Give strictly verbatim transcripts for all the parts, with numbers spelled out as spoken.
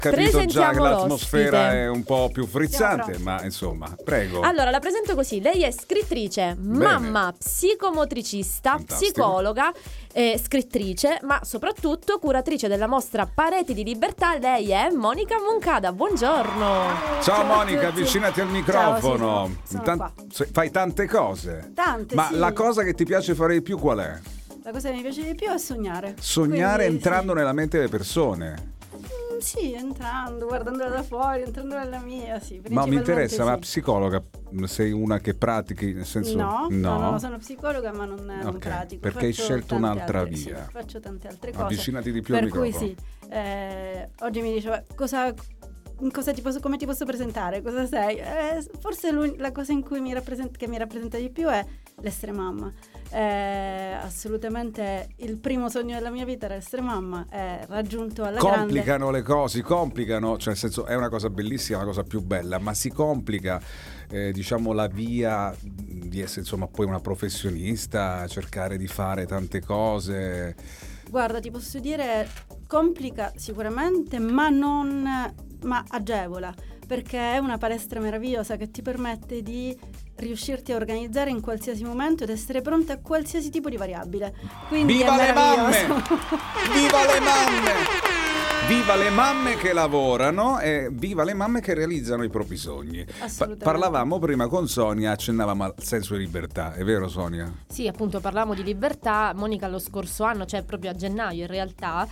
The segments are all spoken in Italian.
Capito già che l'atmosfera l'ospite. è un po' più frizzante, ma insomma, prego. Allora, la presento così. Lei è scrittrice, Bene. mamma, psicomotricista, Fantastico. psicologa, eh, scrittrice, ma soprattutto curatrice della mostra Pareti di Libertà. Lei è Monica Moncada. Buongiorno. Ciao Ciao a Monica, tutti. avvicinati al Ciao, microfono. sì, sono Tan- qua. se- fai tante cose. Tante, Ma sì. la cosa che ti piace fare di più qual è? La cosa che mi piace di più è sognare. Sognare Quindi, entrando sì. nella mente delle persone. Mm, sì, entrando, guardandola da fuori, entrando nella mia, sì. Ma mi principalmente interessa, sì. ma psicologa, sei una che pratichi, nel senso... No, no, no, no, sono psicologa ma non, non Ok, pratico. perché hai Faccio scelto tante un'altra altre- via. Sì, faccio tante altre cose. Avvicinati di più Per al cui microfono. sì, eh, oggi mi diceva cosa, cosa ti posso, come ti posso presentare, cosa sei? Eh, forse l'un- la cosa in cui mi rappresenta, che mi rappresenta di più è l'essere mamma. Eh, assolutamente il primo sogno della mia vita era essere mamma, è raggiunto alla grande. Complicano le cose, si complicano, cioè nel senso è una cosa bellissima, la cosa più bella, ma si complica eh, diciamo la via di essere insomma poi una professionista, cercare di fare tante cose. Guarda, ti posso dire, complica sicuramente, ma non, ma agevola, perché è una palestra meravigliosa che ti permette di riuscirti a organizzare in qualsiasi momento ed essere pronta a qualsiasi tipo di variabile. Quindi Viva è le mamme! meraviglioso. Viva le mamme! Viva le mamme che lavorano e viva le mamme che realizzano i propri sogni. Pa- Assolutamente. parlavamo prima con Sonia, accennavamo al senso di libertà, è vero Sonia? Sì, appunto parlavamo di libertà. Monica lo scorso anno, cioè proprio a gennaio in realtà,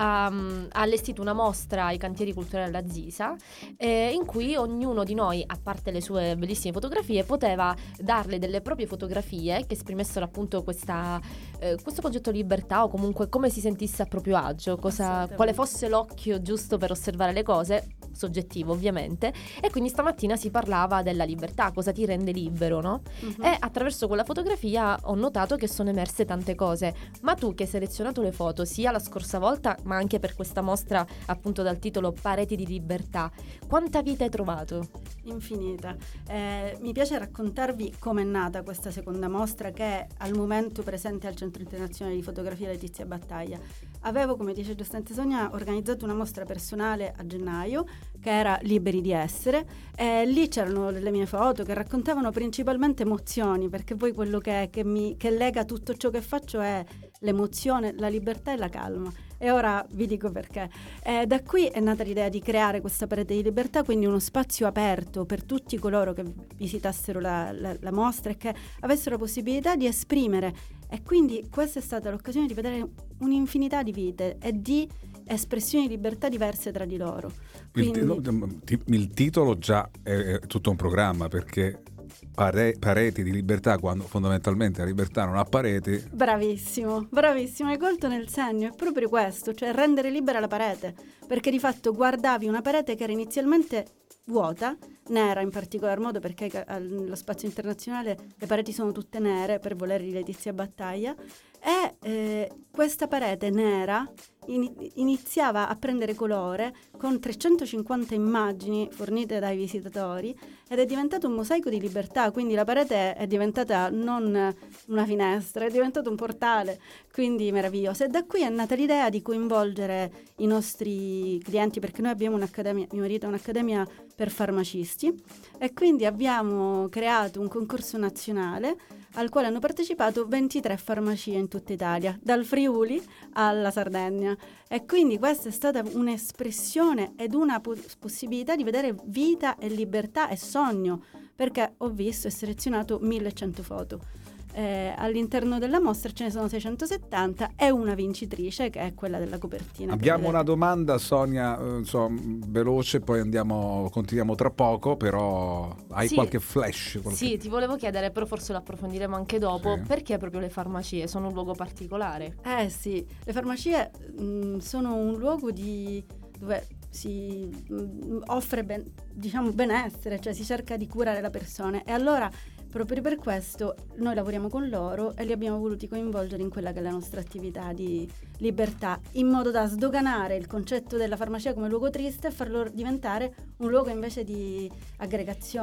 um, ha allestito una mostra ai cantieri culturali della Zisa, eh, in cui ognuno di noi, a parte le sue bellissime fotografie, poteva darle delle proprie fotografie che esprimessero appunto questa, eh, questo concetto di libertà, o comunque come si sentisse a proprio agio, cosa, Assolutamente. quale fosse l'occhio giusto per osservare le cose, soggettivo ovviamente. E quindi stamattina si parlava della libertà, cosa ti rende libero, no? Mhm. E attraverso quella fotografia ho notato che sono emerse tante cose. Ma tu che hai selezionato le foto sia la scorsa volta ma anche per questa mostra appunto dal titolo Pareti di Libertà, quanta vita hai trovato? Infinita. Eh, mi piace raccontarvi come è nata questa seconda mostra che è al momento presente al Centro Internazionale di Fotografia Letizia Battaglia. Avevo, come dice giustamente Sonia, organizzato una mostra personale a gennaio che era Liberi di essere, e lì c'erano le mie foto che raccontavano principalmente emozioni, perché poi quello che, che, mi, che lega tutto ciò che faccio è l'emozione, la libertà e la calma. E ora vi dico perché. Eh, da qui è nata l'idea di creare questa parete di libertà, quindi uno spazio aperto per tutti coloro che visitassero la, la, la mostra e che avessero la possibilità di esprimere. E quindi questa è stata l'occasione di vedere un'infinità di vite e di espressioni di libertà diverse tra di loro. Il, Quindi, ti- il titolo già è, è tutto un programma, perché pare- pareti di libertà, quando fondamentalmente la libertà non ha pareti. bravissimo, bravissimo, hai colto nel segno, è proprio questo, cioè rendere libera la parete, perché di fatto guardavi una parete che era inizialmente vuota, nera in particolar modo, perché allo spazio internazionale le pareti sono tutte nere per volere di Letizia Battaglia, e eh, questa parete nera in- iniziava a prendere colore con trecentocinquanta immagini fornite dai visitatori ed è diventato un mosaico di libertà, quindi la parete è diventata non una finestra, è diventato un portale, quindi meraviglioso. E da qui è nata l'idea di coinvolgere i nostri clienti, perché noi abbiamo un'accademia, mio marito ha un'accademia per farmacisti, e quindi abbiamo creato un concorso nazionale al quale hanno partecipato ventitré farmacie in tutta Italia, dal Friuli alla Sardegna, e quindi questa è stata un'espressione ed una po- possibilità di vedere vita e libertà e sogno, perché ho visto e selezionato millecento foto. Eh, all'interno della mostra ce ne sono seicentosettanta e una vincitrice che è quella della copertina. che Abbiamo vedete. una domanda, Sonia, eh, insomma, veloce, poi andiamo, continuiamo tra poco, però hai Sì. qualche flash? Qualche... Sì, ti volevo chiedere, però forse lo approfondiremo anche dopo, Sì. perché proprio le farmacie sono un luogo particolare? Eh sì, le farmacie mh, sono un luogo di dove si mh, offre ben, diciamo benessere, cioè si cerca di curare la persona, e allora proprio per questo noi lavoriamo con loro e li abbiamo voluti coinvolgere in quella che è la nostra attività di libertà, in modo da sdoganare il concetto della farmacia come luogo triste e farlo diventare un luogo invece di aggregazione.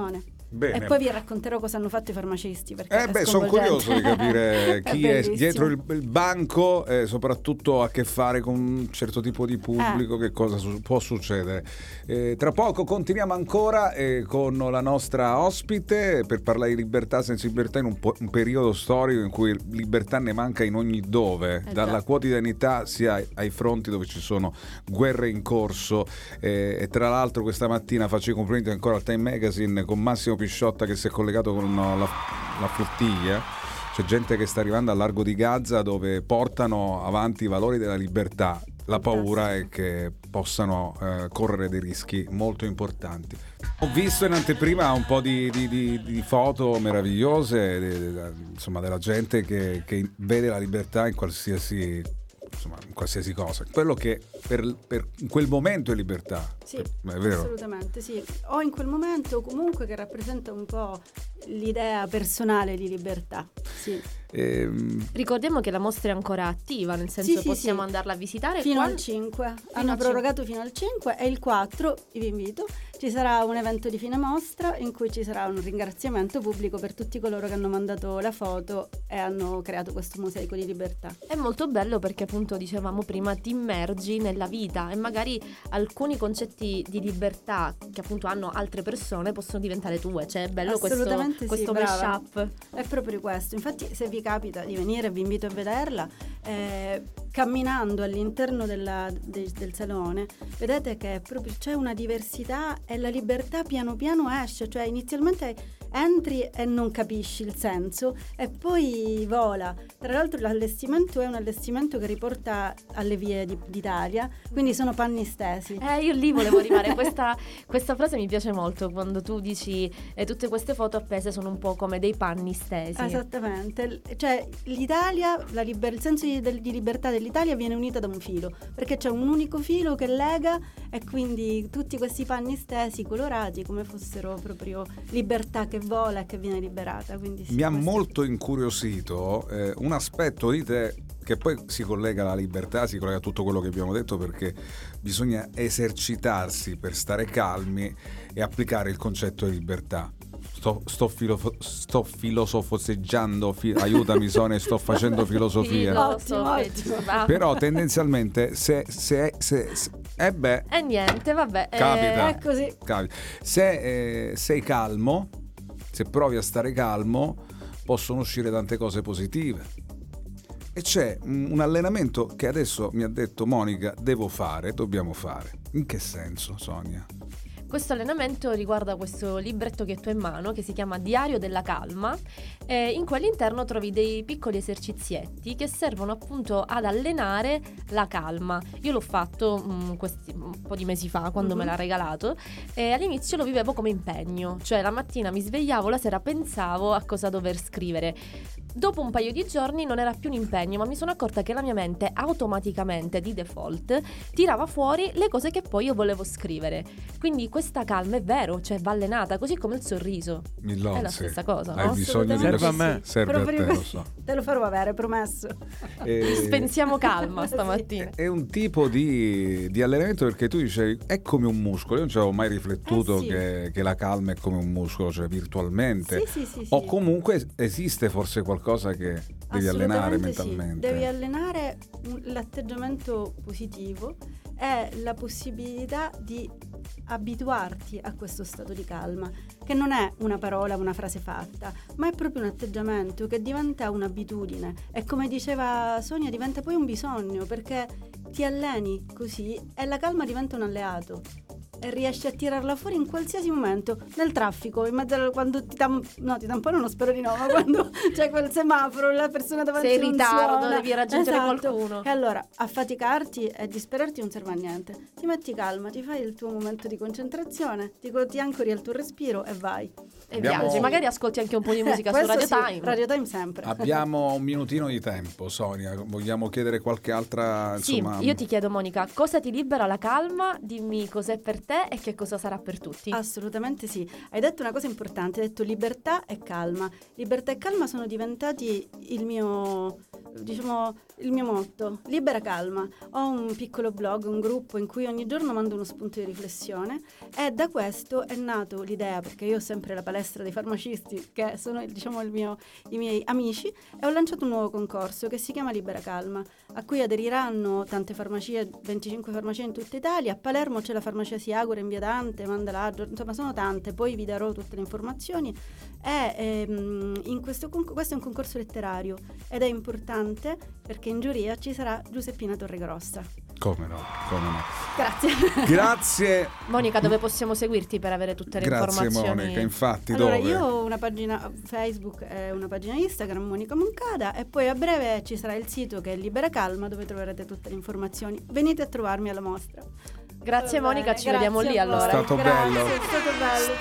Bene. E poi vi racconterò cosa hanno fatto i farmacisti. Perché Eh è beh, sono sconvolgente. curioso di capire chi è, bellissimo. dietro il, il banco e soprattutto a che fare con un certo tipo di pubblico, Eh. che cosa su- può succedere. Eh, tra poco continuiamo ancora eh, con la nostra ospite per parlare di libertà senza libertà in un, po- un periodo storico in cui libertà ne manca in ogni dove, Eh dalla già. quotidianità sia ai, ai fronti dove ci sono guerre in corso. Eh, e tra l'altro questa mattina faccio i complimenti ancora al Time Magazine con Massimo Pisciotta che si è collegato con la, la flottiglia. C'è gente che sta arrivando al largo di Gaza dove portano avanti i valori della libertà. La paura è che possano eh, correre dei rischi molto importanti. Ho visto in anteprima un po' di, di, di, di foto meravigliose, de, de, insomma, della gente che, che vede la libertà in qualsiasi, insomma, in qualsiasi cosa. Quello che per, per in quel momento è libertà. Sì, è vero. assolutamente sì. O in quel momento comunque che rappresenta un po' l'idea personale di libertà. Sì. Ehm, Ricordiamo che la mostra è ancora attiva, nel senso Sì, che sì, possiamo sì. andarla a visitare Fino quando- al cinque. Fino Hanno al prorogato fino al cinque e il quattro, vi invito, ci sarà un evento di fine mostra in cui ci sarà un ringraziamento pubblico per tutti coloro che hanno mandato la foto e hanno creato questo mosaico di libertà. È molto bello perché appunto dicevamo prima ti immergi nella vita e magari alcuni concetti di libertà che appunto hanno altre persone possono diventare tue, cioè è bello questo, Assolutamente sì, questo brava. mashup. È proprio questo. Infatti, se vi capita di venire, vi invito a vederla. Eh, camminando all'interno della- de- del salone, vedete che proprio c'è una diversità e la libertà piano piano esce. Cioè, inizialmente entri e non capisci il senso, e poi vola. Tra l'altro, l'allestimento è un allestimento che riporta alle vie di- d'Italia, quindi sono panni stesi. Eh, io lì volevo arrivare. Questa, questa frase mi piace molto quando tu dici eh, tutte queste foto appese sono un po' come dei panni stesi. Esattamente, L- cioè l'Italia, la liber- il senso di, del- di libertà dell'Italia viene unita da un filo, perché c'è un unico filo che lega, e quindi tutti questi panni stesi colorati come fossero proprio libertà che vola e che viene liberata. Quindi sì, mi ha questo- molto incuriosito eh, un aspetto di te che poi si collega alla libertà, si collega a tutto quello che abbiamo detto, perché bisogna esercitarsi per stare calmi e applicare il concetto di libertà. Sto, sto, filofo- sto filosofeggiando, fi- aiutami Sonia, sto facendo filosofia. Ottimo, ottimo. Va. Però tendenzialmente se, se, se, se eh beh, E niente, vabbè. eh, Capita. È così. capita. Se eh, sei calmo, se provi a stare calmo, possono uscire tante cose positive. E c'è un un allenamento che adesso mi ha detto Monica devo fare, dobbiamo fare. In che senso, Sonia? Questo allenamento riguarda questo libretto che tu hai in mano, che si chiama Diario della Calma, e in cui all'interno trovi dei piccoli esercizietti che servono appunto ad allenare la calma. Io l'ho fatto mm, questi, un po' di mesi fa, quando Mhm. me l'ha regalato, e all'inizio lo vivevo come impegno, cioè la mattina mi svegliavo, la sera pensavo a cosa dover scrivere. Dopo un paio di giorni non era più un impegno, ma mi sono accorta che la mia mente automaticamente, di default, tirava fuori le cose che poi io volevo scrivere. Quindi questa calma è vero, cioè va allenata, così come il sorriso. Millozzi, È la stessa cosa, hai no? bisogno di Assolutamente questo? Serve a me. sì. Serve a Proprio te, lo così. so. Te lo farò avere, promesso. E- Spensiamo calma Sì. stamattina. È un tipo di, di allenamento, perché tu dicevi è come un muscolo. Io non ci avevo mai riflettuto Eh sì. che, che la calma è come un muscolo, cioè virtualmente. Sì, sì, sì, sì. O comunque esiste forse qualcosa che devi allenare Assolutamente sì. mentalmente. Devi allenare un- l'atteggiamento positivo e la possibilità di abituarti a questo stato di calma, che non è una parola, una frase fatta, ma è proprio un atteggiamento che diventa un'abitudine, e come diceva Sonia diventa poi un bisogno, perché ti alleni così e la calma diventa un alleato e riesci a tirarla fuori in qualsiasi momento, nel traffico, in mezzo a- quando ti tam- no, ti tamponano, spero di no, ma quando c'è quel semaforo, la persona davanti Sei in non ritardo, suona. devi raggiungere Esatto. qualcuno. E allora affaticarti e disperarti non serve a niente. Ti metti calma, ti fai il tuo momento di concentrazione, ti, ti ancori al tuo respiro e vai. E Abbiamo- viaggi, magari ascolti anche un po' di musica Eh, su questo Radio sì, Time. Radio Time sempre. Abbiamo un minutino di tempo, Sonia. Vogliamo chiedere qualche altra, Sì, insomma... io ti chiedo Monica, cosa ti libera la calma? Dimmi cos'è per te te e che cosa sarà per tutti. Assolutamente sì. Hai detto una cosa importante, hai detto libertà e calma. Libertà e calma sono diventati il mio, diciamo, il mio motto. Libera calma. Ho un piccolo blog, un gruppo in cui ogni giorno mando uno spunto di riflessione e da questo è nato l'idea, perché io ho sempre la palestra dei farmacisti che sono, diciamo, il mio, i miei amici, e ho lanciato un nuovo concorso che si chiama Libera Calma, a cui aderiranno tante farmacie, venticinque farmacie in tutta Italia. A Palermo c'è la farmacia Siagura in via Dante, Mandalaggio, insomma sono tante, poi vi darò tutte le informazioni. E ehm, in questo, questo è un concorso letterario ed è importante perché in giuria ci sarà Giuseppina Torregrossa. Come no, come no. Grazie. Grazie. Monica, dove possiamo seguirti per avere tutte le Grazie informazioni? Monica, infatti Allora, dove? io ho una pagina Facebook e una pagina Instagram, Monica Moncada, e poi a breve ci sarà il sito che è Libera Calma, dove troverete tutte le informazioni. Venite a trovarmi alla mostra. Grazie Monica, ci Grazie vediamo lì a voi. allora. È stato Grazie, bello. è stato bello.